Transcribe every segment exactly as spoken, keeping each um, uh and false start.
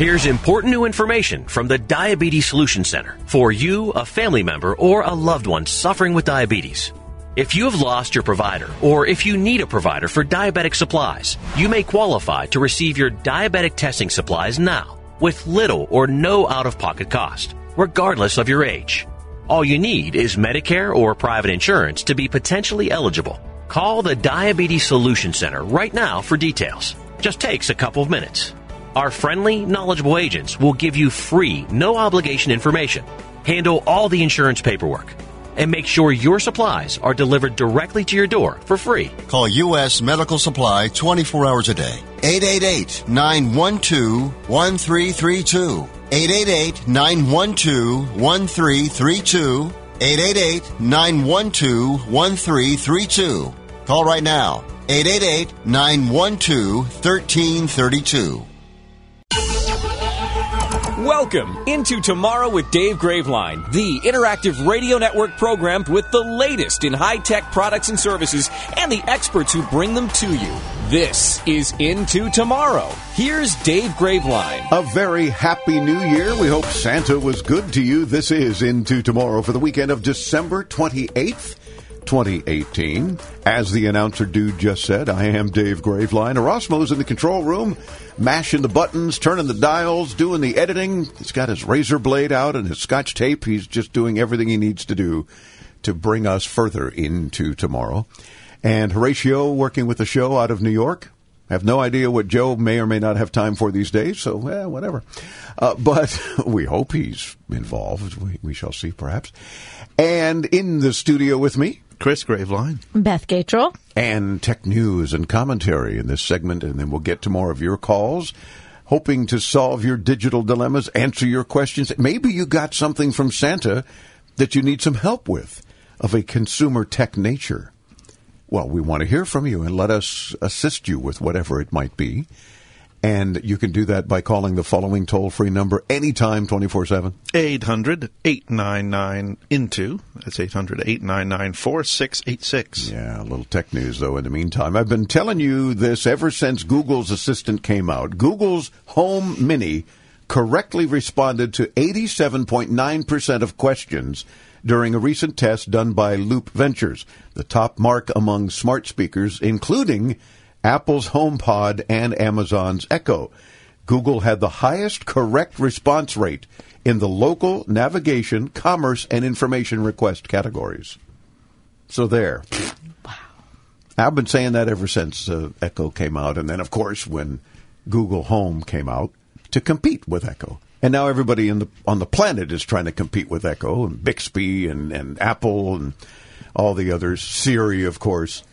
Here's important new information from the Diabetes Solution Center for you, a family member, or a loved one suffering with diabetes. If you have lost your provider, or if you need a provider for diabetic supplies, you may qualify to receive your diabetic testing supplies now with little or no out-of-pocket cost, regardless of your age. All you need is Medicare or private insurance to be potentially eligible. Call the Diabetes Solution Center right now for details. Just takes a couple of minutes. Our friendly, knowledgeable agents will give you free, no-obligation information, handle all the insurance paperwork, and make sure your supplies are delivered directly to your door for free. Call U S Medical Supply twenty-four hours a day. eight eight eight, nine one two, one three three two. eight eight eight, nine one two, one three three two. eight eight eight, nine one two, one three three two. Call right now. eight eight eight, nine one two, one three three two. Welcome into Tomorrow with Dave Graveline, the interactive radio network program with the latest in high-tech products and services and the experts who bring them to you. This is Into Tomorrow. Here's Dave Graveline. A very happy new year. We hope Santa was good to you. This is Into Tomorrow for the weekend of December twenty-eighth, twenty eighteen. As the announcer dude just said, I am Dave Graveline. Erasmo's in the control room, mashing the buttons, turning the dials, doing the editing. He's got his razor blade out and his scotch tape. He's just doing everything he needs to do to bring us further into tomorrow. And Horatio working with the show out of New York. I have no idea what Joe may or may not have time for these days, so eh, whatever. Uh, but we hope he's involved. We, we shall see, perhaps. And in the studio with me, Chris Graveline, Beth Gatrell, and tech news and commentary in this segment, and then we'll get to more of your calls, hoping to solve your digital dilemmas, answer your questions. Maybe you got something from Santa that you need some help with of a consumer tech nature. Well, we want to hear from you and let us assist you with whatever it might be. And you can do that by calling the following toll-free number anytime, twenty-four seven. eight hundred, eight nine nine, I N T O. That's eight hundred, eight nine nine, four six eight six. Yeah, a little tech news, though, in the meantime. I've been telling you this ever since Google's Assistant came out. Google's Home Mini correctly responded to eighty-seven point nine percent of questions during a recent test done by Loop Ventures, the top mark among smart speakers, including Apple's HomePod and Amazon's Echo. Google had the highest correct response rate in the local, navigation, commerce, and information request categories. So there. Wow. I've been saying that ever since uh, Echo came out. And then, of course, when Google Home came out to compete with Echo. And now everybody in the on the planet is trying to compete with Echo, and Bixby and, and Apple and all the others. Siri, of course.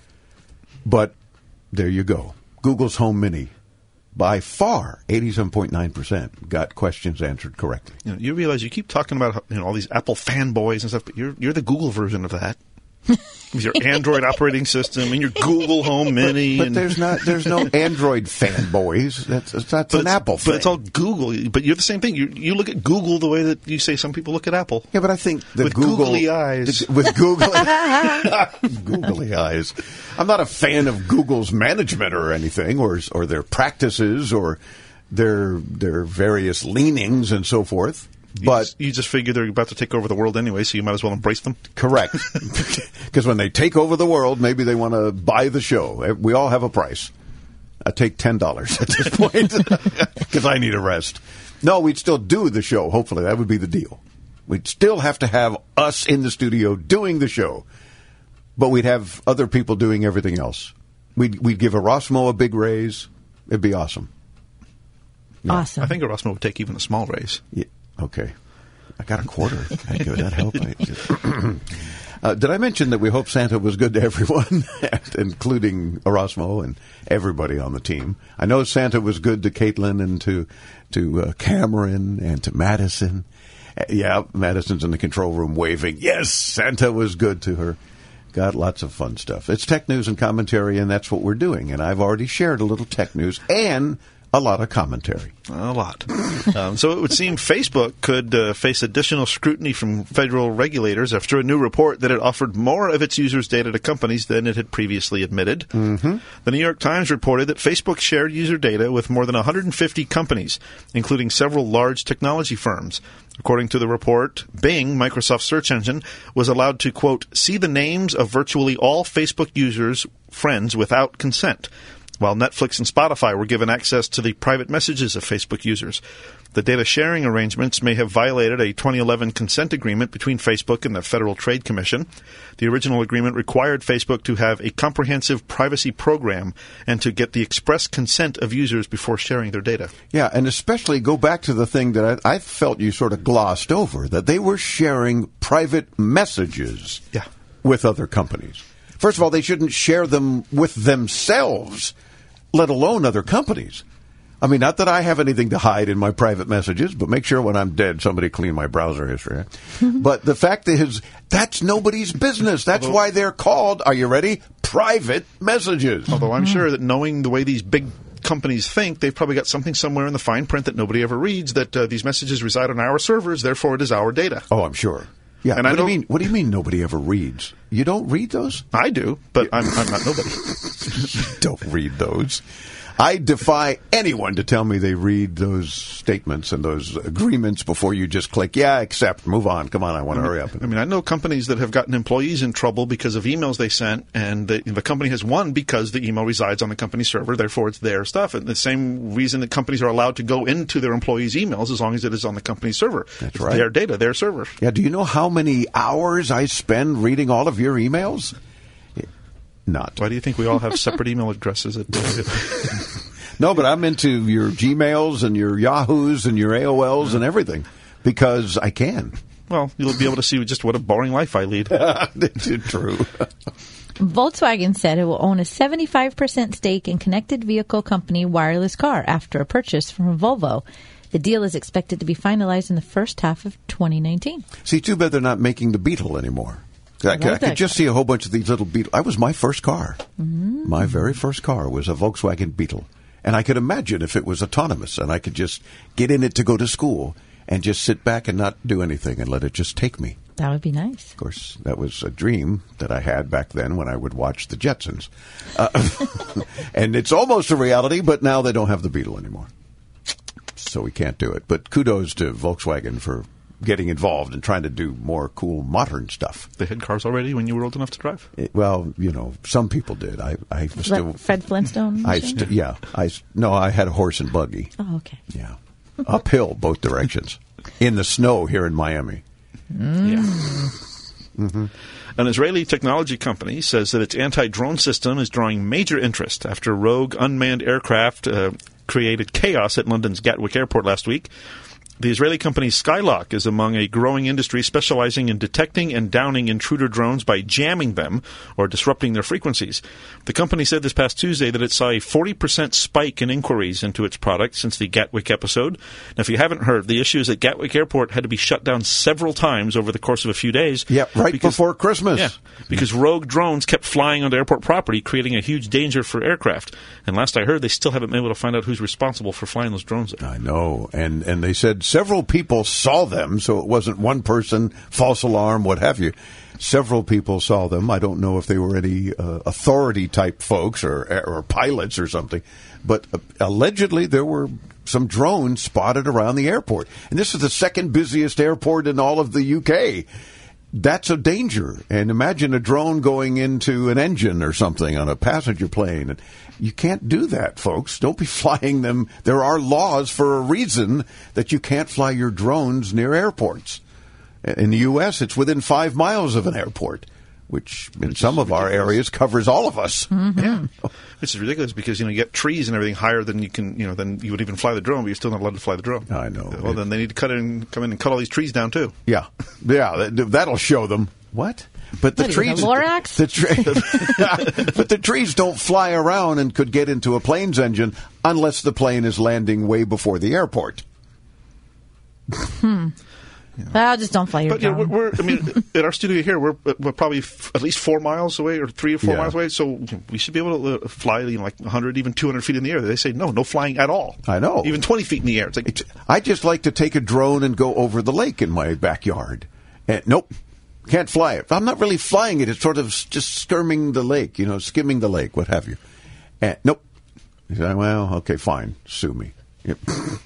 But there you go. Google's Home Mini, by far, eighty-seven point nine percent got questions answered correctly. You know, you realize you keep talking about, you know, all these Apple fanboys and stuff, but you're you're the Google version of that. With your Android operating system and your Google Home Mini. But and there's not there's no Android fanboys. That's that's an Apple thing. But it's all Google. But you're the same thing. You you look at Google the way that you say some people look at Apple. Yeah, but I think the with Google, googly eyes. The, with googly googly eyes. I'm not a fan of Google's management or anything, or or their practices, or their their various leanings and so forth. But you just, you just figure they're about to take over the world anyway, so you might as well embrace them. Correct. Because when they take over the world, maybe they want to buy the show. We all have a price. I take ten dollars at this point because I need a rest. No, we'd still do the show, hopefully. That would be the deal. We'd still have to have us in the studio doing the show, but we'd have other people doing everything else. We'd, we'd give Erasmo a big raise. It'd be awesome. Yeah. Awesome. I think Erasmo would take even a small raise. Yeah. Okay. I got a quarter. Thank you. That helped. I just, uh, did I mention that we hope Santa was good to everyone, including Erasmo and everybody on the team? I know Santa was good to Caitlin and to to uh, Cameron and to Madison. Uh, yeah, Madison's in the control room waving. Yes, Santa was good to her. Got lots of fun stuff. It's tech news and commentary, and that's what we're doing. And I've already shared a little tech news and a lot of commentary. A lot. Um, so it would seem Facebook could uh, face additional scrutiny from federal regulators after a new report that it offered more of its users' data to companies than it had previously admitted. Mm-hmm. The New York Times reported that Facebook shared user data with more than one hundred fifty companies, including several large technology firms. According to the report, Bing, Microsoft's search engine, was allowed to, quote, see the names of virtually all Facebook users' friends without consent, while Netflix and Spotify were given access to the private messages of Facebook users. The data sharing arrangements may have violated a twenty eleven consent agreement between Facebook and the Federal Trade Commission. The original agreement required Facebook to have a comprehensive privacy program and to get the express consent of users before sharing their data. Yeah, and especially go back to the thing that I, I felt you sort of glossed over, that they were sharing private messages Yeah. with other companies. First of all, they shouldn't share them with themselves, let alone other companies. I mean, not that I have anything to hide in my private messages, but make sure when I'm dead somebody clean my browser history. But the fact is, that's nobody's business. That's Although, why they're called, are you ready, private messages. Although I'm sure that knowing the way these big companies think, they've probably got something somewhere in the fine print that nobody ever reads, that uh, these messages reside on our servers, therefore it is our data. Oh, I'm sure. Yeah, and what I do you mean? What do you mean nobody ever reads? You don't read those? I do, but I'm, I'm not nobody. You don't read those. I defy anyone to tell me they read those statements and those agreements before you just click, yeah, accept, move on. Come on, I want to I mean, hurry up. I mean, I know companies that have gotten employees in trouble because of emails they sent, and the, the company has won because the email resides on the company server, therefore it's their stuff. And the same reason that companies are allowed to go into their employees' emails as long as it is on the company server. That's it's right. Their data, their server. Yeah, do you know how many hours I spend reading all of your emails? Not. Why do you think we all have separate email addresses? At No, but I'm into your Gmails and your Yahoos and your A O Ls and everything because I can. Well, you'll be able to see just what a boring life I lead. True. Volkswagen said it will own a seventy-five percent stake in connected vehicle company Wireless Car after a purchase from Volvo. The deal is expected to be finalized in the first half of twenty nineteen. See, too bad they're not making the Beetle anymore. I, I, I could just see a whole bunch of these little Beetle. I was my first car. Mm-hmm. My very first car was a Volkswagen Beetle. And I could imagine if it was autonomous and I could just get in it to go to school and just sit back and not do anything and let it just take me. That would be nice. Of course, that was a dream that I had back then when I would watch the Jetsons. Uh, and it's almost a reality, but now they don't have the Beetle anymore. So we can't do it. But kudos to Volkswagen for getting involved and trying to do more cool modern stuff. They had cars already when you were old enough to drive? It, well, you know, some people did. I, I was still Fred Flintstone. I st- yeah. I no, I had a horse and buggy. Oh, okay. Yeah, uphill both directions in the snow here in Miami. Mm. Yeah. Mm-hmm. An Israeli technology company says that its anti-drone system is drawing major interest after rogue unmanned aircraft uh, created chaos at London's Gatwick Airport last week. The Israeli company Skylock is among a growing industry specializing in detecting and downing intruder drones by jamming them or disrupting their frequencies. The company said this past Tuesday that it saw a forty percent spike in inquiries into its product since the Gatwick episode. Now, if you haven't heard, the issue is that Gatwick Airport had to be shut down several times over the course of a few days. Yeah, right because, before Christmas. Yeah, because rogue drones kept flying onto airport property, creating a huge danger for aircraft. And last I heard, they still haven't been able to find out who's responsible for flying those drones there. I know. And, and they said several people saw them, so it wasn't one person, false alarm, what have you. Several people saw them. I don't know if they were any uh, authority-type folks or, or pilots or something. But uh, allegedly there were some drones spotted around the airport. And this is the second busiest airport in all of the U K. That's a danger. And imagine a drone going into an engine or something on a passenger plane. And you can't do that, folks. Don't be flying them. There are laws for a reason that you can't fly your drones near airports. In the U S, it's within five miles of an airport, which in which some of ridiculous. our areas covers all of us. Mm-hmm. Yeah, which is ridiculous because you know you get trees and everything higher than you can, you know, than you would even fly the drone, but you're still not allowed to fly the drone. I know. Well, then they need to cut in, come in and cut all these trees down too. Yeah, yeah, that, that'll show them what. But the what, trees, the Lorax? The tre- but the trees don't fly around and could get into a plane's engine unless the plane is landing way before the airport. Hmm. You know. Well, just don't fly your But you know, drone. we're, we're, I mean, at our studio here, we're, we're probably f- at least four miles away, or three or four Yeah. miles away. So we should be able to uh, fly, you know, like one hundred, even two hundred feet in the air. They say no, no flying at all. I know. Even twenty feet in the air. It's like, It's, I just like to take a drone and go over the lake in my backyard. And nope, can't fly it. I'm not really flying it. It's sort of just skirming the lake, you know, skimming the lake, what have you. And nope. You say, well, okay, fine, sue me. Yep.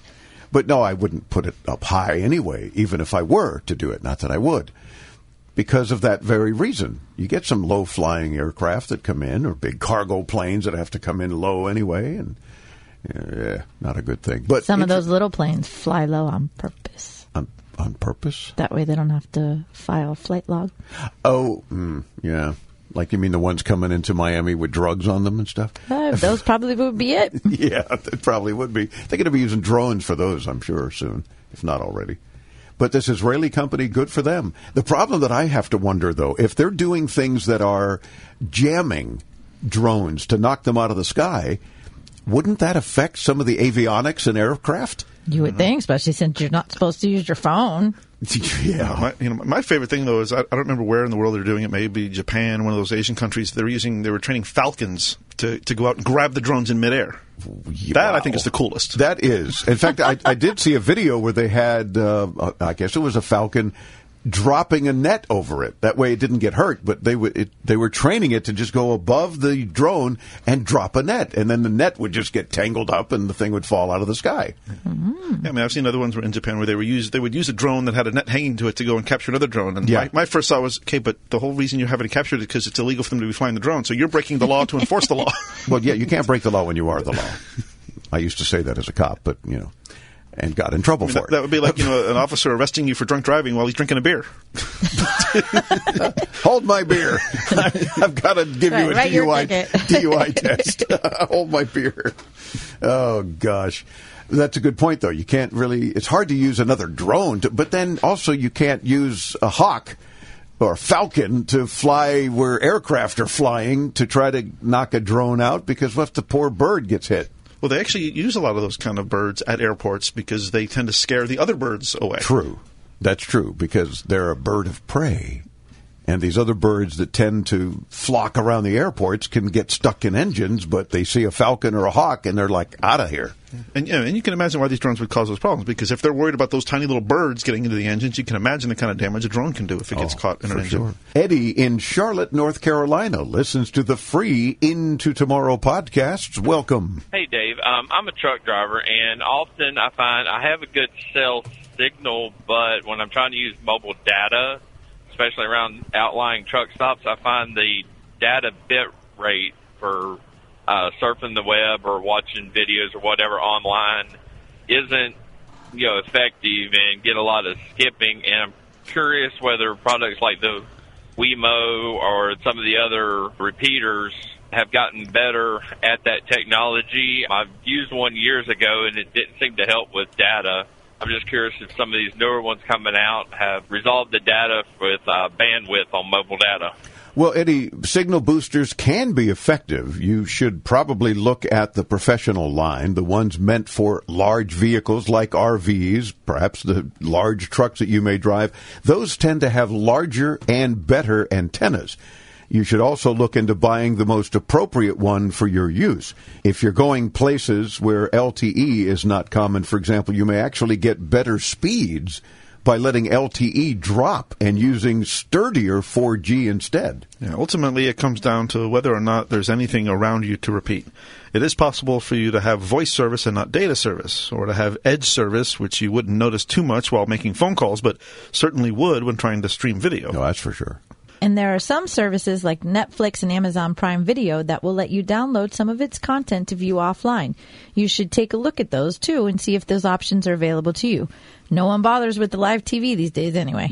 But no, I wouldn't put it up high anyway, even if I were to do it. Not that I would. Because of that very reason. You get some low-flying aircraft that come in, or big cargo planes that have to come in low anyway, and yeah, not a good thing. But Some of it's- those little planes fly low on purpose. On, on purpose? That way they don't have to file a flight log. Oh, mm, yeah. Like you mean the ones coming into Miami with drugs on them and stuff? Uh, those probably would be it. Yeah, it probably would be. They're going to be using drones for those, I'm sure, soon, if not already. But this Israeli company, good for them. The problem that I have to wonder, though, if they're doing things that are jamming drones to knock them out of the sky, wouldn't that affect some of the avionics in aircraft? You would think, especially since you're not supposed to use your phone. Yeah. My, you know, my favorite thing though is I, I don't remember where in the world they're doing it. Maybe Japan, one of those Asian countries. They're using they were training falcons to, to go out and grab the drones in midair. That I think is the coolest. That is. In fact, I, I did see a video where they had, uh, I guess it was a falcon, dropping a net over it. That way it didn't get hurt, but they would, it, they were training it to just go above the drone and drop a net. And then the net would just get tangled up and the thing would fall out of the sky. Yeah, I mean, I've seen other ones in Japan where they were use they would use a drone that had a net hanging to it to go and capture another drone. And Yeah. my, my first thought was, okay, but the whole reason you're having it captured is because it's illegal for them to be flying the drone. So you're breaking the law to enforce the law. Well, yeah, you can't break the law when you are the law. I used to say that as a cop, but, you know, and got in trouble I mean, for that, it. that would be like, you know, an officer arresting you for drunk driving while he's drinking a beer. Hold my beer. I've got to give you a Right, write your D U I, ticket. D U I test. Hold my beer. Oh, gosh. That's a good point, though. You can't really, it's hard to use another drone, to, but then also you can't use a Hawk or a Falcon to fly where aircraft are flying to try to knock a drone out, because what if the poor bird gets hit? Well, they actually use a lot of those kind of birds at airports because they tend to scare the other birds away. True. That's true, because they're a bird of prey. And these other birds that tend to flock around the airports can get stuck in engines, but they see a falcon or a hawk and they're like, out of here. And, you know, and you can imagine why these drones would cause those problems, because if they're worried about those tiny little birds getting into the engines, you can imagine the kind of damage a drone can do if it gets Oh, caught in an for engine. sure. Eddie in Charlotte, North Carolina, listens to the free Into Tomorrow podcasts. Welcome. Hey, Dave. Um, I'm a truck driver, and often I find I have a good cell signal, but when I'm trying to use mobile data, especially around outlying truck stops, I find the data bit rate for uh, surfing the web or watching videos or whatever online isn't, you know, effective and get a lot of skipping. And I'm curious whether products like the Wemo or some of the other repeaters have gotten better at that technology. I've used one years ago, and it didn't seem to help with data. I'm just curious if some of these newer ones coming out have resolved the data with uh, bandwidth on mobile data. Well, Eddie, signal boosters can be effective. You should probably look at the professional line, the ones meant for large vehicles like R Vs, perhaps the large trucks that you may drive. Those tend to have larger and better antennas. You should also look into buying the most appropriate one for your use. If you're going places where L T E is not common, for example, you may actually get better speeds by letting L T E drop and using sturdier four G instead. Yeah, ultimately, it comes down to whether or not there's anything around you to repeat. It is possible for you to have voice service and not data service, or to have edge service, which you wouldn't notice too much while making phone calls, but certainly would when trying to stream video. No, that's for sure. And there are some services like Netflix and Amazon Prime Video that will let you download some of its content to view offline. You should take a look at those, too, and see if those options are available to you. No one bothers with the live T V these days anyway.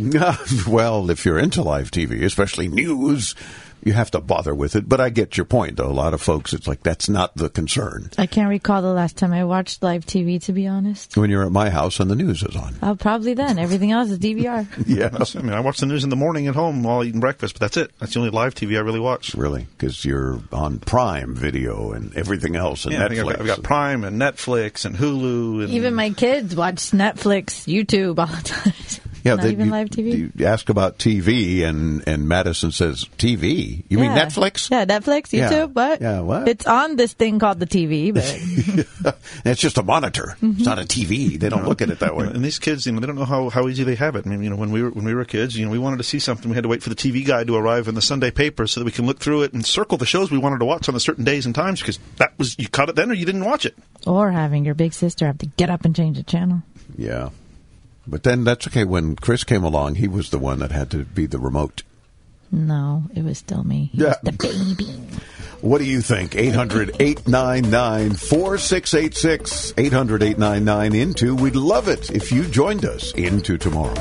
Well, if you're into live T V, especially news, you have to bother with it. But I get your point, though. A lot of folks, it's like that's not the concern. I can't recall the last time I watched live T V, to be honest. When you're at my house and the news is on. Oh, probably then. Everything else is D V R. Yeah. I mean, I watch the news in the morning at home while eating breakfast, but that's it. That's the only live T V I really watch. Really? Because you're on Prime Video and everything else and Yeah, I Netflix. think I've got, I've got Prime and Netflix and Hulu. And Even my kids watch Netflix, YouTube all the time. Yeah, Not they, even you, live T V? You ask about T V, and, and Madison says, T V? You mean Yeah. Netflix? Yeah, Netflix, Yeah. YouTube, what? Yeah, what? It's on this thing called the T V, but It's just a monitor. It's not a T V. They don't look at it that way. And these kids, you know, they don't know how, how easy they have it. I mean, you know, when we were when we were kids, you know, we wanted to see something, we had to wait for the T V guide to arrive in the Sunday paper so that we can look through it and circle the shows we wanted to watch on the certain days and times, because that was, you caught it then or you didn't watch it. or having your big sister have to get up and change the channel. Yeah. But then that's okay. When Chris came along, he was the one that had to be the remote. No, it was still me. He Yeah. was the baby. What do you think? eight hundred, eight nine nine, four six eight six. eight hundred, eight nine nine, into. We'd love it if you joined us into tomorrow.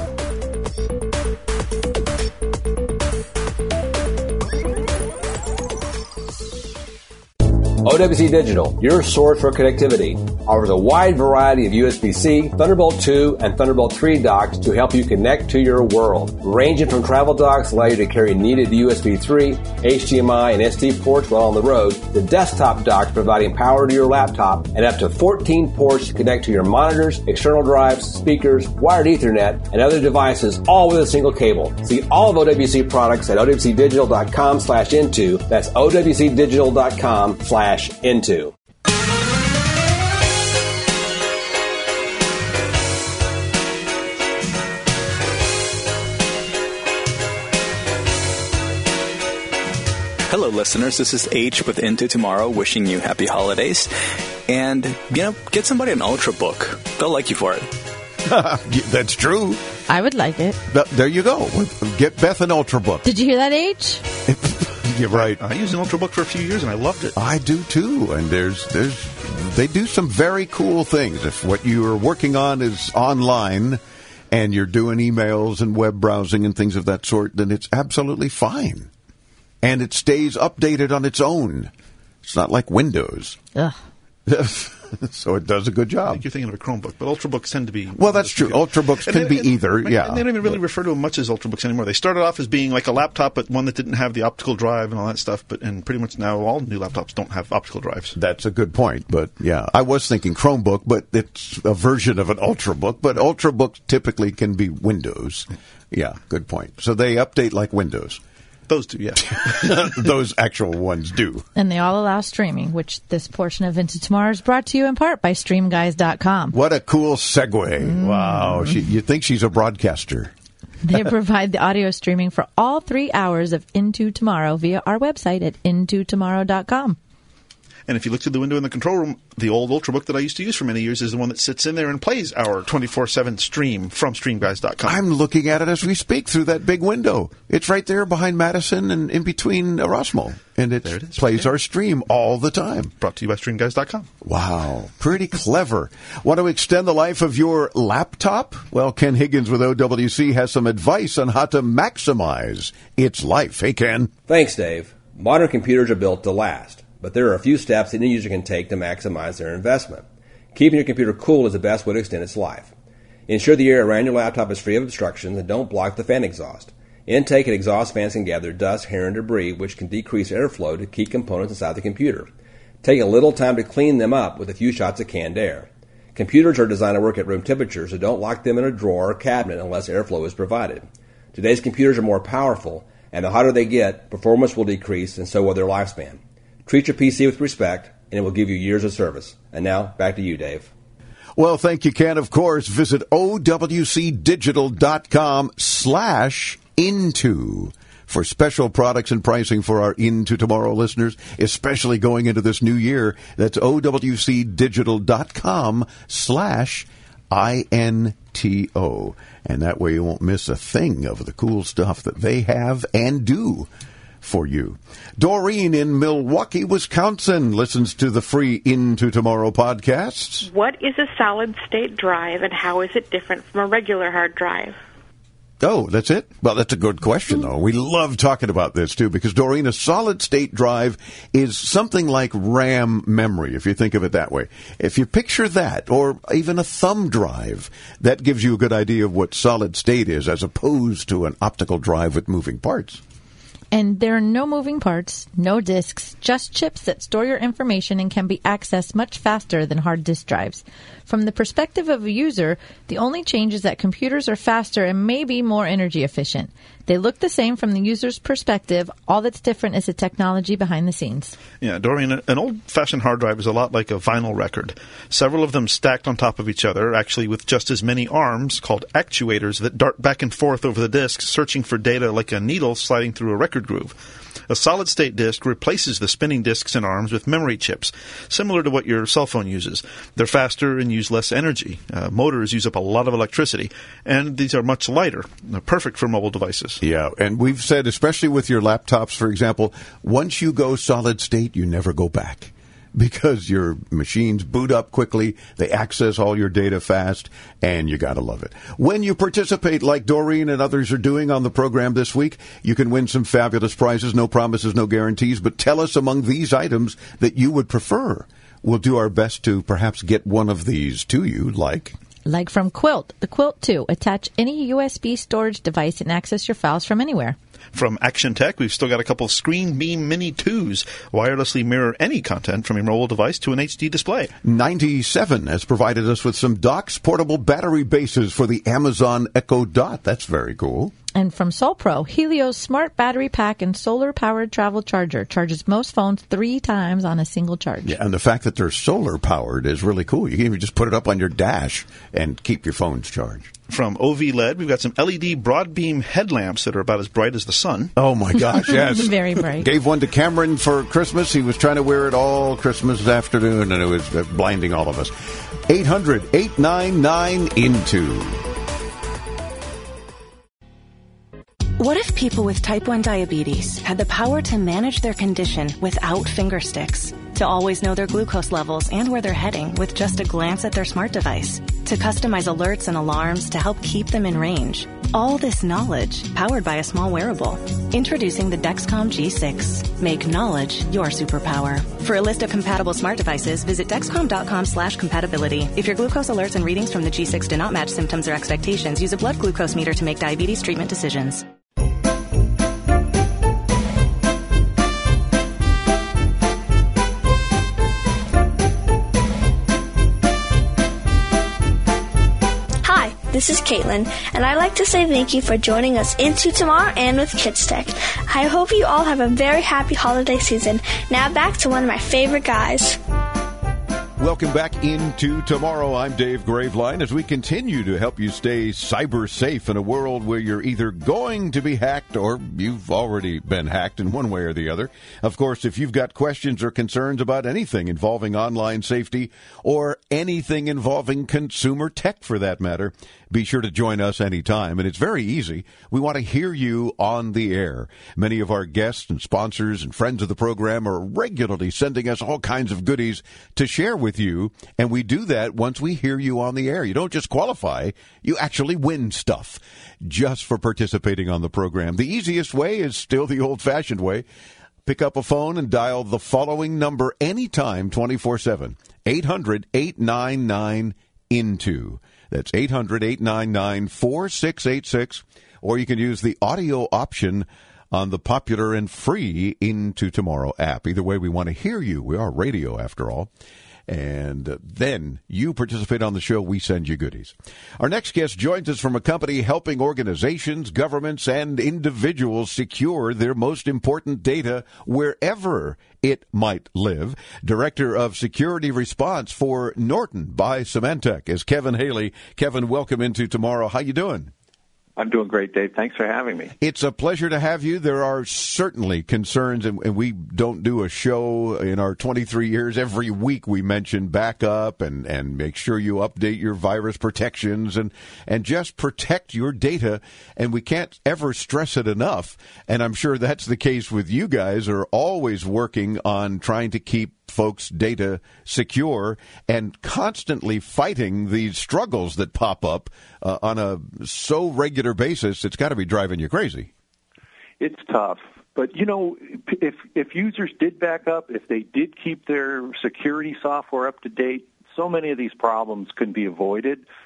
O W C Digital, your source for connectivity, offers a wide variety of U S B C, Thunderbolt two, and Thunderbolt three docks to help you connect to your world. Ranging from travel docks allow you to carry needed U S B three, H D M I, and S D ports while on the road, to desktop docks providing power to your laptop, and up to fourteen ports to connect to your monitors, external drives, speakers, wired Ethernet, and other devices, all with a single cable. See all of O W C products at O W C digital dot com slash into. That's O W C digital dot com slash into. Hello, listeners. This is H with Into Tomorrow, wishing you happy holidays. And, you know, get somebody an Ultrabook. They'll like you for it. That's true. I would like it. Th- There you go. Get Beth an Ultrabook. Did you hear that, H? You're right. I used an Ultrabook for a few years and I loved it. I do too, and there's there's they do some very cool things. If what you are working on is online and you're doing emails and web browsing and things of that sort, then it's absolutely fine. And it stays updated on its own. It's not like Windows. Ugh. So it does a good I job. think you're thinking of a Chromebook, but Ultrabooks tend to be... Well, that's true. Ultrabooks And can they- be and- either, and- yeah. And they don't even really refer to them much as Ultrabooks anymore. They started off as being like a laptop, but one that didn't have the optical drive and all that stuff. But and pretty much now all new laptops don't have optical drives. That's a good point, but yeah, I was thinking Chromebook, but it's a version of an Ultrabook, but Ultrabooks typically can be Windows. Yeah, good point. So they update like Windows. Those two, yeah. Those actual ones do. And they all allow streaming, which this portion of Into Tomorrow is brought to you in part by stream guys dot com. What a cool segue. Mm. Wow. She, you think she's a broadcaster. They provide the audio streaming for all three hours of Into Tomorrow via our website at into tomorrow dot com. And if you look through the window in the control room, the old Ultrabook that I used to use for many years is the one that sits in there and plays our twenty-four seven stream from stream guys dot com. I'm looking at it as we speak through that big window. It's right there behind Madison and in between Erasmo. And it, There it is, plays right there. our stream all the time. Brought to you by stream guys dot com. Wow, pretty clever. Want to extend the life of your laptop? Well, Ken Higgins with O W C has some advice on how to maximize its life. Hey, Ken. Thanks, Dave. Modern computers are built to last, but there are a few steps any user can take to maximize their investment. Keeping your computer cool is the best way to extend its life. Ensure the air around your laptop is free of obstructions and don't block the fan exhaust. Intake and exhaust fans can gather dust, hair, and debris, which can decrease airflow to key components inside the computer. Take a little time to clean them up with a few shots of canned air. Computers are designed to work at room temperature, so don't lock them in a drawer or cabinet unless airflow is provided. Today's computers are more powerful, and the hotter they get, performance will decrease, and so will their lifespan. Treat your P C with respect, and it will give you years of service. And now, back to you, Dave. Well, thank you, Ken. Of course, visit O W C digital dot com slash into for special products and pricing for our Into Tomorrow listeners, especially going into this new year. That's O W C digital dot com slash I N T O. And that way you won't miss a thing of the cool stuff that they have and do for you. Doreen in Milwaukee, Wisconsin listens to the free Into Tomorrow podcasts. What is a solid-state drive, and how is it different from a regular hard drive? Oh, that's it? Well, that's a good question, though. We love talking about this, too, because, Doreen, a solid-state drive is something like RAM memory, if you think of it that way. If you picture that, or even a thumb drive, that gives you a good idea of what solid-state is, as opposed to an optical drive with moving parts. And there are no moving parts, no disks, just chips that store your information and can be accessed much faster than hard disk drives. From the perspective of a user, the only change is that computers are faster and maybe more energy efficient. They look the same from the user's perspective. All that's different is the technology behind the scenes. Yeah, Doreen, an old-fashioned hard drive is a lot like a vinyl record. Several of them stacked on top of each other, actually with just as many arms, called actuators, that dart back and forth over the disk, searching for data like a needle sliding through a record groove. A solid-state disk replaces the spinning disks and arms with memory chips, similar to what your cell phone uses. They're faster and use less energy. Uh, motors use up a lot of electricity, and these are much lighter, They're perfect for mobile devices. Yeah, and we've said, especially with your laptops, for example, once you go solid-state, you never go back. Because your machines boot up quickly, they access all your data fast, and you gotta love it. When you participate like Doreen and others are doing on the program this week, you can win some fabulous prizes, no promises, no guarantees, but tell us among these items that you would prefer. We'll do our best to perhaps get one of these to you, like... Like from Quilt, the Quilt two. Attach any U S B storage device and access your files from anywhere. From Action Tech, we've still got a couple of Screen Beam Mini twos. Wirelessly mirror any content from your mobile device to an H D display. ninety-seven has provided us with some docks portable battery bases for the Amazon Echo Dot. That's very cool. And from SolPro, Helio's smart battery pack and solar-powered travel charger charges most phones three times on a single charge. Yeah, and the fact that they're solar-powered is really cool. You can even just put it up on your dash and keep your phones charged. From O V L E D, we've got some L E D broad beam headlamps that are about as bright as the sun. Oh, my gosh, yes. Very bright. Gave one to Cameron for Christmas. He was trying to wear it all Christmas afternoon, and it was blinding all of us. eight hundred, eight nine nine, into. What if people with type one diabetes had the power to manage their condition without finger sticks? To always know their glucose levels and where they're heading with just a glance at their smart device? To customize alerts and alarms to help keep them in range? All this knowledge powered by a small wearable. Introducing the Dexcom G six. Make knowledge your superpower. For a list of compatible smart devices, visit Dexcom.com slash compatibility. If your glucose alerts and readings from the G six do not match symptoms or expectations, use a blood glucose meter to make diabetes treatment decisions. This is Caitlin, and I'd like to say thank you for joining us Into Tomorrow and with Kids Tech. I hope you all have a very happy holiday season. Now back to one of my favorite guys. Welcome back into Tomorrow. I'm Dave Graveline as we continue to help you stay cyber safe in a world where you're either going to be hacked or you've already been hacked in one way or the other. Of course, if you've got questions or concerns about anything involving online safety or anything involving consumer tech for that matter, be sure to join us anytime. And it's very easy. We want to hear you on the air. Many of our guests and sponsors and friends of the program are regularly sending us all kinds of goodies to share with you. And we do that once we hear you on the air. You don't just qualify, you actually win stuff just for participating on the program. The easiest way is still the old-fashioned way. Pick up a phone and dial the following number anytime, twenty-four seven. eight hundred, eight nine nine, into. That's eight hundred, eight nine nine, four six eight six. Or you can use the audio option on the popular and free Into Tomorrow app. Either way, we want to hear you. We are radio, after all. And then you participate on the show, we send you goodies. Our next guest joins us from a company helping organizations, governments, and individuals secure their most important data wherever it might live. Director of Security Response for Norton by Symantec is Kevin Haley. Kevin, welcome into Tomorrow. How you doing? I'm doing great, Dave. Thanks for having me. It's a pleasure to have you. There are certainly concerns, and, and we don't do a show in our twenty-three years. Every week we mention backup and, and make sure you update your virus protections and, and just protect your data. And we can't ever stress it enough. And I'm sure that's the case with you guys, are always working on trying to keep folks' data secure and constantly fighting these struggles that pop up uh, on a so regular basis. It's got to be driving you crazy. It's tough. But, you know, if if users did back up, if they did keep their security software up to date, so many of these problems can be avoided.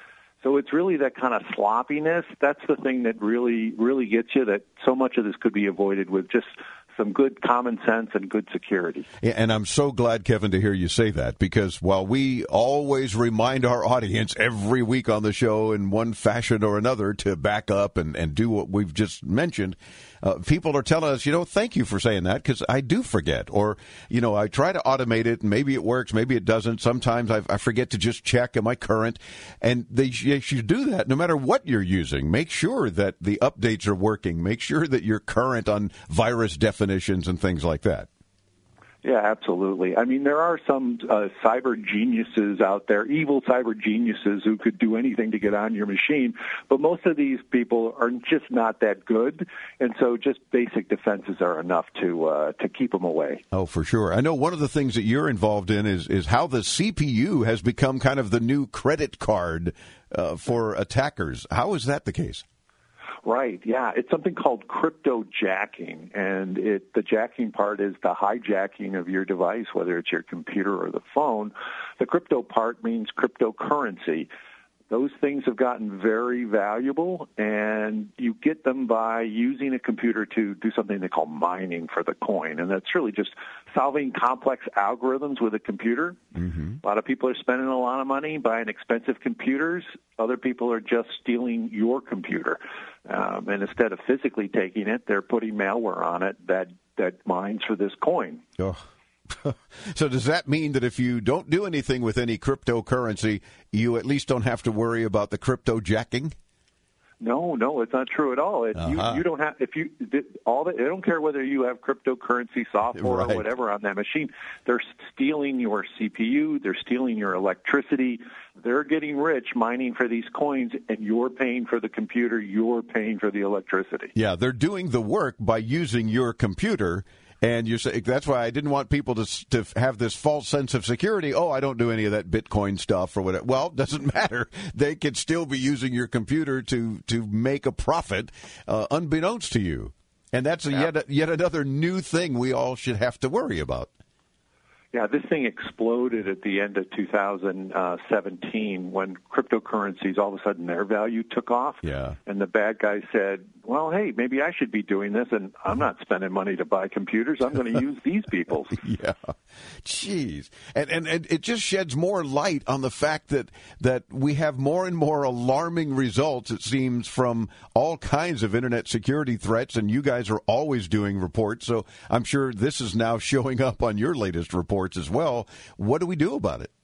So it's really that kind of sloppiness. That's the thing that really, really gets you, that so much of this could be avoided with just some good common sense and good security. Yeah, and I'm so glad, Kevin, to hear you say that, because while we always remind our audience every week on the show in one fashion or another to back up and, and do what we've just mentioned, uh, people are telling us, you know, thank you for saying that, because I do forget. Or, you know, I try to automate it, and maybe it works, maybe it doesn't. Sometimes I, I forget to just check, am I current? And they, they should do that no matter what you're using. Make sure that the updates are working. Make sure that you're current on virus definitions and things like that. Yeah, absolutely. I mean, there are some uh, cyber geniuses out there, evil cyber geniuses who could do anything to get on your machine, but most of these people are just not that good, and so just basic defenses are enough to uh, to keep them away. Oh, for sure. I know one of the things that you're involved in is, is how the C P U has become kind of the new credit card uh, for attackers. How is that the case? Right, yeah. It's something called crypto jacking, and it, the jacking part is the hijacking of your device, whether it's your computer or the phone. The crypto part means cryptocurrency. Those things have gotten very valuable, and you get them by using a computer to do something they call mining for the coin, and that's really just solving complex algorithms with a computer. Mm-hmm. A lot of people are spending a lot of money buying expensive computers. Other people are just stealing your computer, um, and instead of physically taking it, they're putting malware on it that, that mines for this coin. Oh. So does that mean that if you don't do anything with any cryptocurrency, you at least don't have to worry about the crypto jacking? No, no, it's not true at all. It, uh-huh. you, you don't have if you all that. They don't care whether you have cryptocurrency software right. or whatever on that machine. They're stealing your C P U. They're stealing your electricity. They're getting rich mining for these coins, and you're paying for the computer. You're paying for the electricity. Yeah, they're doing the work by using your computer. And you say that's why I didn't want people to to have this false sense of security. Oh, I don't do any of that Bitcoin stuff or whatever. Well, it doesn't matter. They could still be using your computer to to make a profit, uh, unbeknownst to you. And that's a yeah. yet yet another new thing we all should have to worry about. Yeah, this thing exploded at the end of two thousand seventeen when cryptocurrencies, all of a sudden, their value took off. Yeah. And the bad guys said, well, hey, maybe I should be doing this, and I'm not spending money to buy computers. I'm going to use these people's. Yeah. Jeez. And, and and it just sheds more light on the fact that, that we have more and more alarming results, it seems, from all kinds of Internet security threats, and you guys are always doing reports, so I'm sure this is now showing up on your latest report as well. What do we do about it?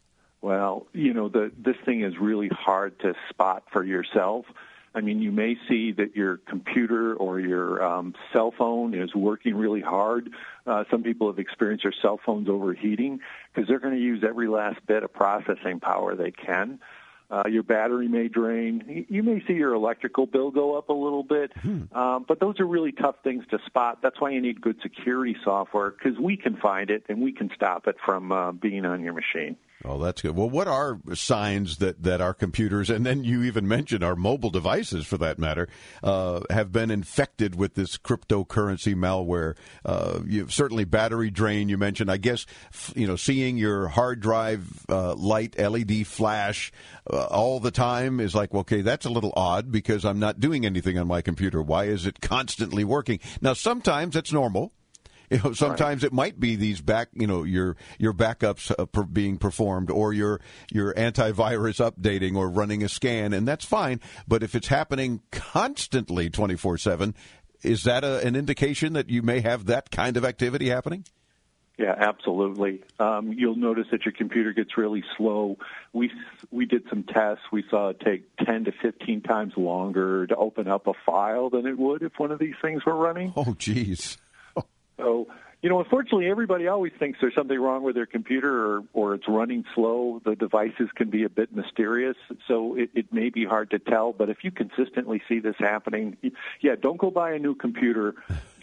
Well, you know, the, this thing is really hard to spot for yourself. I mean, you may see that your computer or your um, cell phone is working really hard. Uh, some people have experienced their cell phones overheating because they're going to use every last bit of processing power they can. Uh, your battery may drain. You may see your electrical bill go up a little bit, hmm. um, but those are really tough things to spot. That's why you need good security software, because we can find it and we can stop it from uh, being on your machine. Oh, that's good. Well, what are signs that, that our computers, and then you even mentioned our mobile devices for that matter, uh, have been infected with this cryptocurrency malware? Uh, you certainly battery drain, you mentioned. I guess, you know, seeing your hard drive uh, light L E D flash uh, all the time is like, okay, that's a little odd because I'm not doing anything on my computer. Why is it constantly working? Now, sometimes it's normal. You know, sometimes right. it might be these back, you know, your your backups uh, per being performed, or your your antivirus updating or running a scan, and that's fine. But if it's happening constantly, twenty-four seven, is that a, an indication that you may have that kind of activity happening? Yeah, absolutely. Um, you'll notice that your computer gets really slow. We we did some tests. We saw it take ten to fifteen times longer to open up a file than it would if one of these things were running. Oh, geez. So, you know, unfortunately, everybody always thinks there's something wrong with their computer or, or it's running slow. The devices can be a bit mysterious, so it, it may be hard to tell. But if you consistently see this happening, yeah, don't go buy a new computer.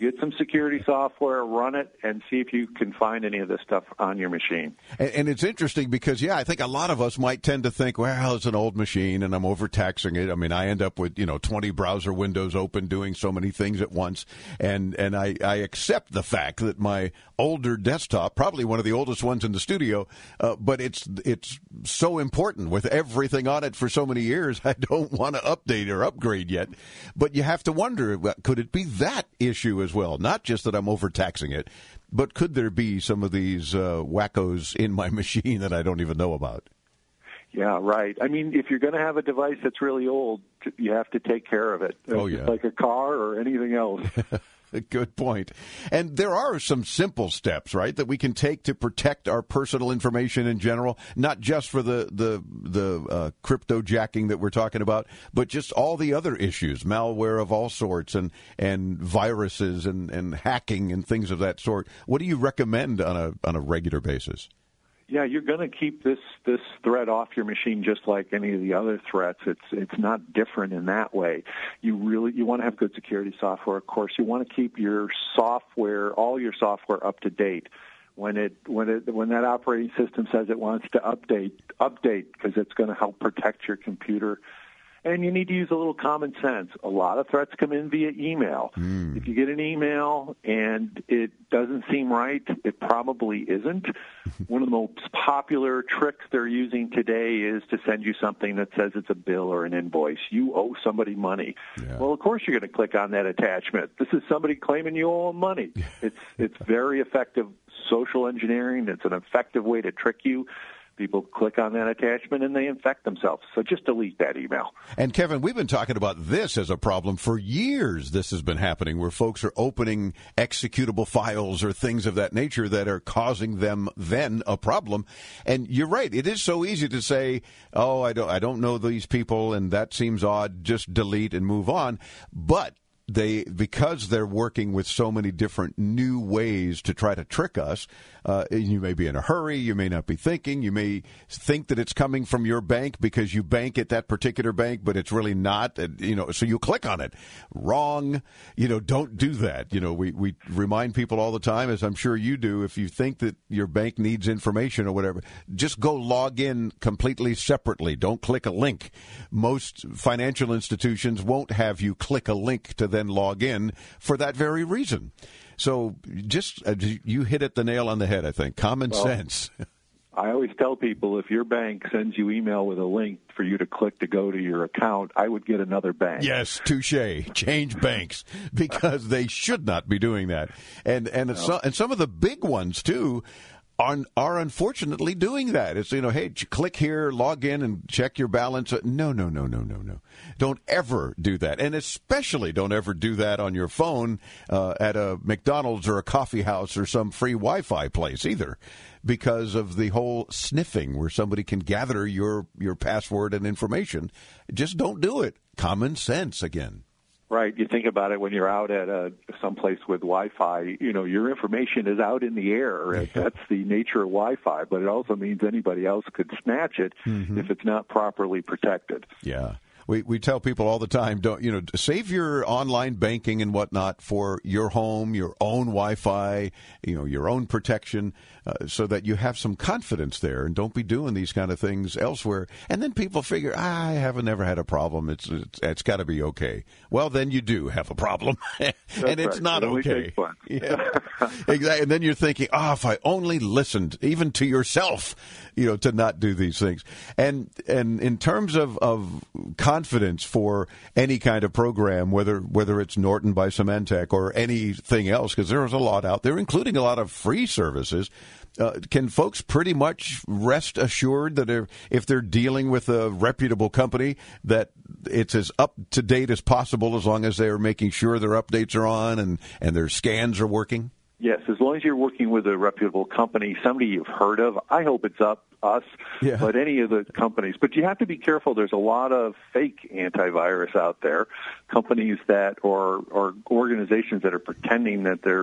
Get some security software, run it, and see if you can find any of this stuff on your machine. And, and it's interesting because, yeah, I think a lot of us might tend to think, well, it's an old machine and I'm overtaxing it. I mean, I end up with, you know, twenty browser windows open doing so many things at once. And, and I, I accept the fact that my older desktop, probably one of the oldest ones in the studio, uh, but it's it's so important with everything on it for so many years, I don't want to update or upgrade yet. But you have to wonder, could it be that issue as well? Not just that I'm overtaxing it, but could there be some of these uh, wackos in my machine that I don't even know about? Yeah, right. I mean, if you're going to have a device that's really old, you have to take care of it. Oh, yeah. Like a car or anything else. Good point. And there are some simple steps, right, that we can take to protect our personal information in general, not just for the the the uh, crypto jacking that we're talking about, but just all the other issues, malware of all sorts, and and viruses and, and hacking and things of that sort. What do you recommend on a on a regular basis? Yeah, you're going to keep this this threat off your machine just like any of the other threats. It's it's not different in that way. You really you want to have good security software. Of course, you want to keep your software, all your software, up to date. When it when it when that operating system says it wants to update, update because it's going to help protect your computer. And you need to use a little common sense. A lot of threats come in via email. Mm. If you get an email and it doesn't seem right, it probably isn't. One of the most popular tricks they're using today is to send you something that says it's a bill or an invoice. You owe somebody money. Yeah. Well, of course you're going to click on that attachment. This is somebody claiming you owe them money. It's it's very effective social engineering. It's an effective way to trick you. People click on that attachment and they infect themselves. So just delete that email. And Kevin, we've been talking about this as a problem for years. This has been happening where folks are opening executable files or things of that nature that are causing them then a problem. And you're right. It is so easy to say, oh, I don't, I don't know these people and that seems odd. Just delete and move on. But they, because they're working with so many different new ways to try to trick us, uh, you may be in a hurry, you may not be thinking, you may think that it's coming from your bank because you bank at that particular bank, but it's really not, you know, so you click on it. Wrong. You know, don't do that. You know, we, we remind people all the time, as I'm sure you do, if you think that your bank needs information or whatever, just go log in completely separately. Don't click a link. Most financial institutions won't have you click a link to then log in for that very reason. So just uh, you hit it the nail on the head, I think. Common well, sense. I always tell people if your bank sends you email with a link for you to click to go to your account, I would get another bank. Yes, touche. Change banks because they should not be doing that. And and no. so, and some of the big ones too are, are unfortunately doing that. It's, you know, hey, click here, log in, and check your balance. No, no, no, no, no, no. Don't ever do that. And especially don't ever do that on your phone uh, at a McDonald's or a coffee house or some free Wi-Fi place either, because of the whole sniffing where somebody can gather your, your password and information. Just don't do it. Common sense again. Right. You think about it when you're out at a, someplace with Wi-Fi, you know, your information is out in the air. Yeah. That's the nature of Wi-Fi, but it also means anybody else could snatch it mm-hmm. if it's not properly protected. Yeah. We we tell people all the time, don't you know, save your online banking and whatnot for your home, your own Wi-Fi, you know, your own protection, uh, so that you have some confidence there, and don't be doing these kind of things elsewhere. And then people figure, ah, I haven't never had a problem. It's it's, it's got to be okay. Well, then you do have a problem, and it's right. not it okay. Yeah. Exactly. And then you're thinking, ah, oh, if I only listened, even to yourself, you know, to not do these things. And and in terms of of confidence for any kind of program, whether whether it's Norton by Symantec or anything else, because there's a lot out there, including a lot of free services. Uh, can folks pretty much rest assured that if, if they're dealing with a reputable company, that it's as up to date as possible, as long as they're making sure their updates are on and, and their scans are working? Yes, as long as you're working with a reputable company, somebody you've heard of. I hope it's up us, yeah. but any of the companies. But you have to be careful. There's a lot of fake antivirus out there, companies that or or organizations that are pretending that they're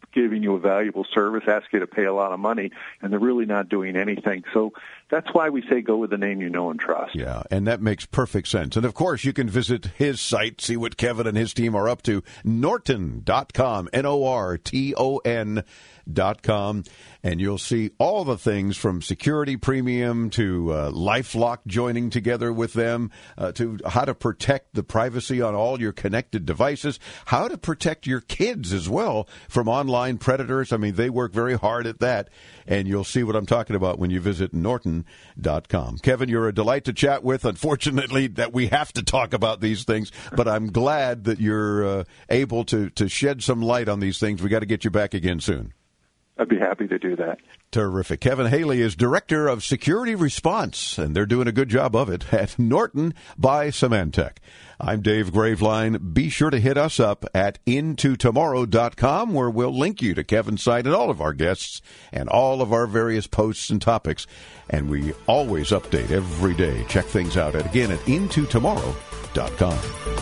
giving you a valuable service, ask you to pay a lot of money, and they're really not doing anything. So that's why we say go with the name you know and trust. Yeah, and that makes perfect sense. And, of course, you can visit his site, see what Kevin and his team are up to, norton dot com, N O R T O N dot com, and you'll see all the things from security premium to uh, LifeLock joining together with them, uh, to how to protect the privacy on all your connected devices, how to protect your kids as well from online predators. I mean, they work very hard at that, and you'll see what I'm talking about when you visit norton dot com. Kevin, you're a delight to chat with. Unfortunately, that we have to talk about these things, but I'm glad that you're uh, able to, to shed some light on these things. We got to get you back again soon. I'd be happy to do that. Terrific. Kevin Haley is Director of Security Response, and they're doing a good job of it at Norton by Symantec. I'm Dave Graveline. Be sure to hit us up at into tomorrow dot com, where we'll link you to Kevin's site and all of our guests and all of our various posts and topics. And we always update every day. Check things out, at, again, at into tomorrow dot com.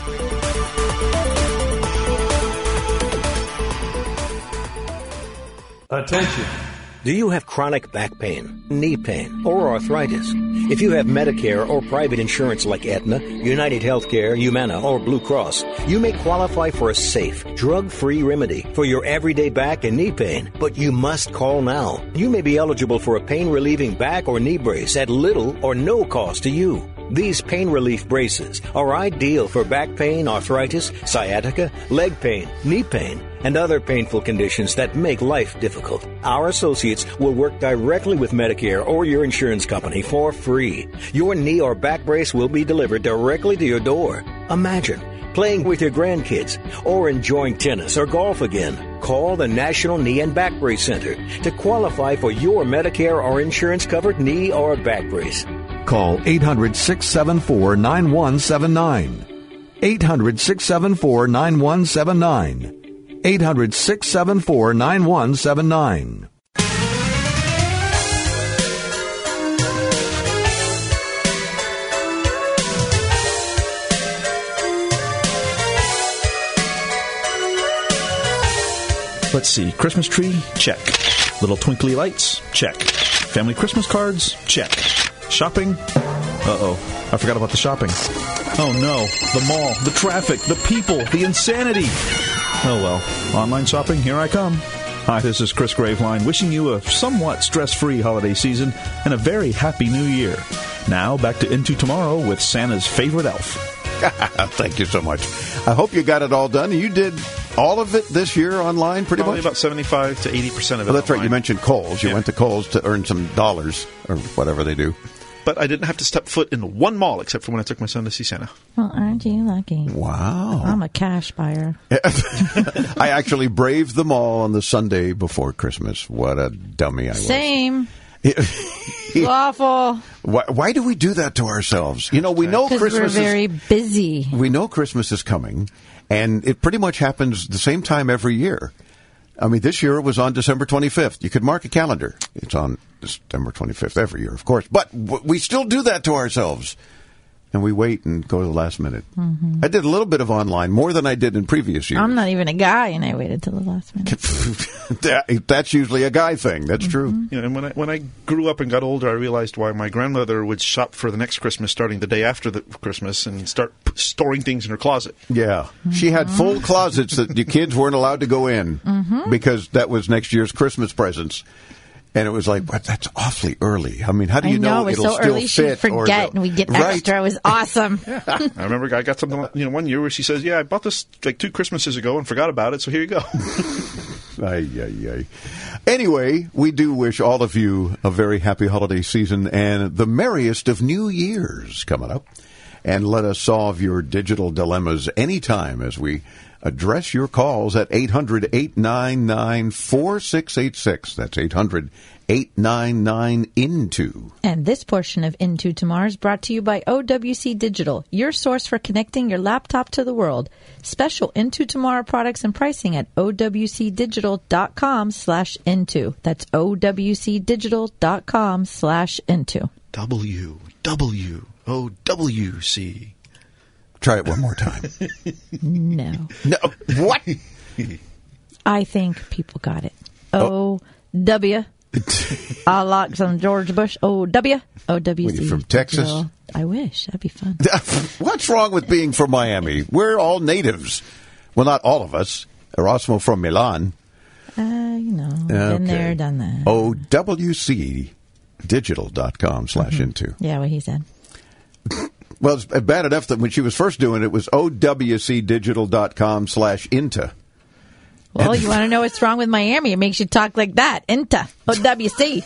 Attention. Do you have chronic back pain, knee pain, or arthritis? If you have Medicare or private insurance like Aetna, United Healthcare, Humana, or Blue Cross, you may qualify for a safe, drug-free remedy for your everyday back and knee pain. But you must call now. You may be eligible for a pain-relieving back or knee brace at little or no cost to you. These pain relief braces are ideal for back pain, arthritis, sciatica, leg pain, knee pain, and other painful conditions that make life difficult. Our associates will work directly with Medicare or your insurance company for free. Your knee or back brace will be delivered directly to your door. Imagine playing with your grandkids or enjoying tennis or golf again. Call the National Knee and Back Brace Center to qualify for your Medicare or insurance-covered knee or back brace. Call eight hundred, six seven four, nine one seven nine. eight hundred, six seven four, nine one seven nine. eight hundred, six seven four, nine one seven nine. Let's see. Christmas tree? Check. Little twinkly lights? Check. Family Christmas cards? Check. Shopping? Uh-oh. I forgot about the shopping. Oh, no. The mall, the traffic, the people, the insanity. Oh, well. Online shopping, here I come. Hi, this is Chris Graveline, wishing you a somewhat stress-free holiday season and a very happy new year. Now, back to Into Tomorrow with Santa's favorite elf. Thank you so much. I hope you got it all done. You did all of it this year online, pretty Probably much? about seventy-five to eighty percent of it. Well, that's online. right. You mentioned Kohl's. You Yeah. went to Kohl's to earn some dollars or whatever they do. But I didn't have to step foot in one mall except for when I took my son to see Santa. Well, aren't you lucky? Wow. I'm a cash buyer. I actually braved them all on the Sunday before Christmas. What a dummy I was. Same. Awful. Why, why do we do that to ourselves? You know, we know Because Christmas we're very is, busy. we know Christmas is coming, and it pretty much happens the same time every year. I mean, this year it was on December twenty-fifth. You could mark a calendar. It's on December twenty-fifth every year, of course. But w- we still do that to ourselves. And we wait and go to the last minute. Mm-hmm. I did a little bit of online, more than I did in previous years. I'm not even a guy, and I waited till the last minute. that, that's usually a guy thing. That's Mm-hmm. true. You know, and when I when I grew up and got older, I realized why my grandmother would shop for the next Christmas, starting the day after the Christmas, and start p- storing things in her closet. Yeah, she had full closets that the kids weren't allowed to go in Mm-hmm. because that was next year's Christmas presents. And it was like, but that's awfully early. I mean, how do you I know, know it was it'll so still early fit? she'd or forget, the- and we'd get Right. extra. It was awesome. I remember I got something, you know, one year where she says, "Yeah, I bought this like two Christmases ago and forgot about it, so here you go." Ay, ay, ay. Anyway, we do wish all of you a very happy holiday season and the merriest of New Years coming up. And let us solve your digital dilemmas anytime as we address your calls at eight hundred, eight nine nine, four six eight six. That's eight hundred, eight nine nine, into. And this portion of Into Tomorrow is brought to you by O W C Digital, your source for connecting your laptop to the world. Special Into Tomorrow products and pricing at owcdigital.com slash into. That's owcdigital.com slash into. W, W, O, W, C. Try it one more time. No. No. What? I think people got it. O W. I like some George Bush. O W. O W C. From Texas? Digital. I wish. That'd be fun. What's wrong with being from Miami? We're all natives. Well, not all of us. Erasmo from Milan. Uh, you know, Okay. been there, done that. O W C digital dot com slash into. Yeah, what he said. Well, it's bad enough that when she was first doing it, it was O W C digital dot com slash into. Well, you want to know what's wrong with Miami? It makes you talk like that. Inta. O W C.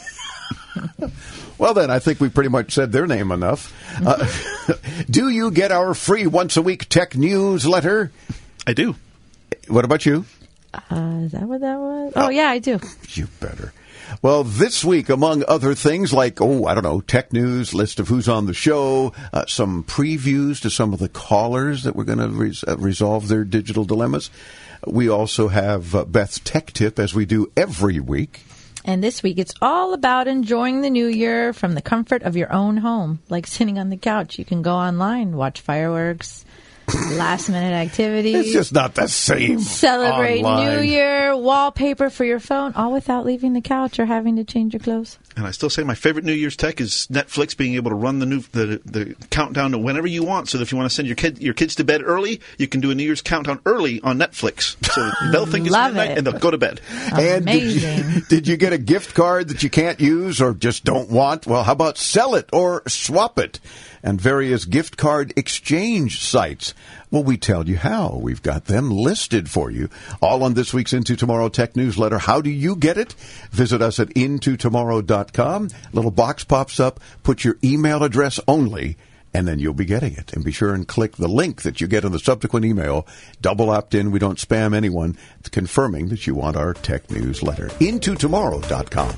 Well, then, I think we pretty much said their name enough. Uh, do you get our free once-a-week tech newsletter? I do. What about you? Uh, is that what that was? Oh, yeah, I do. You better. Well, this week, among other things like, oh, I don't know, tech news, list of who's on the show, uh, some previews to some of the callers that we're going to res- uh, resolve their digital dilemmas. We also have uh, Beth's Tech Tip, as we do every week. And this week, it's all about enjoying the new year from the comfort of your own home. Like sitting on the couch, you can go online, watch fireworks, last-minute activities. It's just not the same. Celebrate online. New Year, wallpaper for your phone, all without leaving the couch or having to change your clothes. And I still say my favorite New Year's tech is Netflix being able to run the new the, the countdown to whenever you want. So that if you want to send your kid your kids to bed early, you can do a New Year's countdown early on Netflix. So they'll think it's Love midnight it. and they'll go to bed. And did you, did you get a gift card that you can't use or just don't want? Well, how about sell it or swap it? And various gift card exchange sites. Well, we tell you how. We've got them listed for you. All on this week's Into Tomorrow Tech Newsletter. How do you get it? Visit us at into tomorrow dot com. Little box pops up. Put your email address only, and then you'll be getting it. And be sure and click the link that you get in the subsequent email. Double opt-in. We don't spam anyone. It's confirming that you want our tech newsletter. into tomorrow dot com.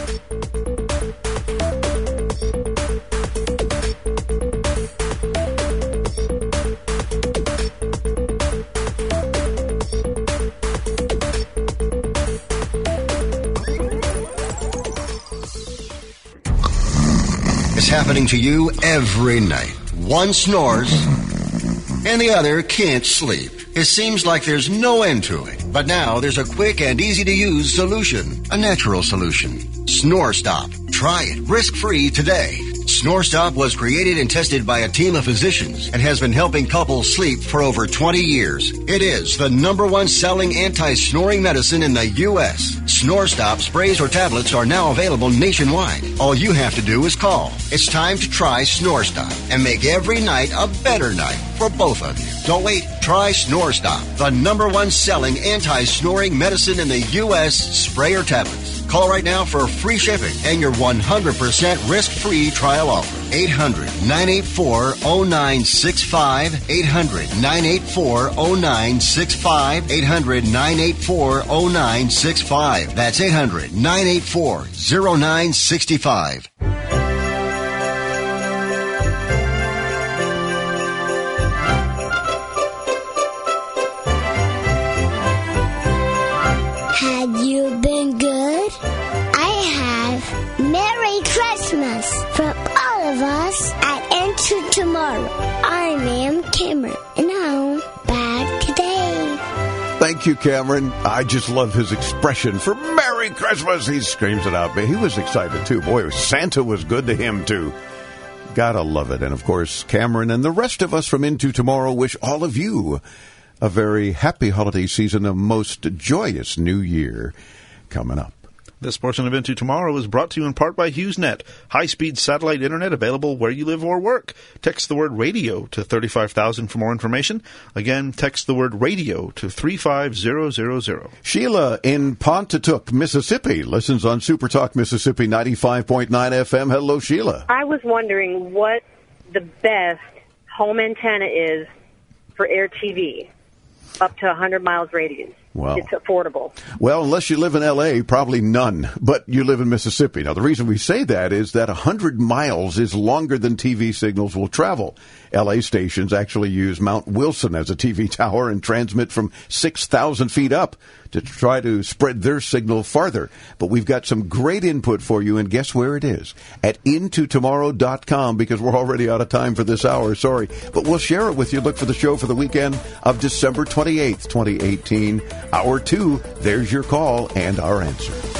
Happening to you every night. One snores and the other can't sleep. It seems like there's no end to it. But now there's a quick and easy to use solution. A natural solution. Snore Stop. Try it risk-free today. Snore Stop was created and tested by a team of physicians and has been helping couples sleep for over twenty years. It is the number one selling anti-snoring medicine in the U S Snore Stop sprays or tablets are now available nationwide. All you have to do is call. It's time to try Snore Stop and make every night a better night for both of you. Don't wait. Try Snore Stop, the number one selling anti-snoring medicine in the U S spray or tablets. Call right now for free shipping and your one hundred percent risk-free trial offer. eight hundred, nine eight four, oh nine six five. eight hundred, nine eight four, oh nine six five. eight hundred, nine eight four, oh nine six five. That's eight hundred, nine eight four, oh nine six five. Have you been good? I have. Merry Christmas from all of us at Into Tomorrow. I'm Ma'am Cameron, and I'm back today. Thank you, Cameron. I just love his expression for Merry Christmas. He screams it out. But he was excited, too. Boy, Santa was good to him, too. Gotta love it. And, of course, Cameron and the rest of us from Into Tomorrow wish all of you a very happy holiday season, a most joyous new year coming up. This portion of Into Tomorrow is brought to you in part by HughesNet, high-speed satellite internet available where you live or work. Text the word radio to thirty-five thousand for more information. Again, text the word radio to three five zero zero zero. Sheila in Pontotoc, Mississippi, listens on Super Talk Mississippi ninety-five point nine F M. Hello, Sheila. I was wondering what the best home antenna is for Air T V up to one hundred miles radius. Wow. It's affordable. Well, unless you live in L A, probably none, but you live in Mississippi. Now, the reason we say that is that one hundred miles is longer than T V signals will travel. L A stations actually use Mount Wilson as a T V tower and transmit from six thousand feet up to try to spread their signal farther. But we've got some great input for you, and guess where it is? At into tomorrow dot com, because we're already out of time for this hour. Sorry. But we'll share it with you. Look for the show for the weekend of December twenty-eighth, twenty eighteen. Hour two, there's your call and our answer.